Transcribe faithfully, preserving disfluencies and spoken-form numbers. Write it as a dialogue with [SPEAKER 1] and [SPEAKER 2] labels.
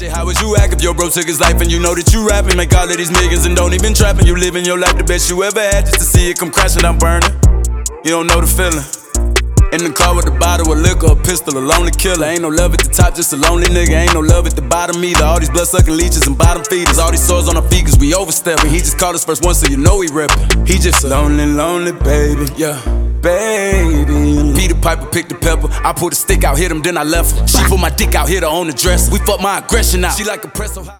[SPEAKER 1] shit, how would you act if your bro took his life and you know that you rapping? Make all of these millions and don't even trapping. You living your life the best you ever had just to see it come crashing down burning. You don't know the feeling. In the car with a bottle of liquor, a pistol, a lonely killer. Ain't no love at the top, just a lonely nigga. Ain't no love at the bottom either. All these blood-sucking leeches and bottom feeders. All these sores on our feet cause we overstepping. He just called us first one so you know he reppin'. He just a lonely, lonely baby, yeah, baby. Peter Piper picked the pepper. I pulled a stick out, hit him, then I left her. She put my dick out, hit her on the dresser. We fuck my aggression out. She like a press so hot.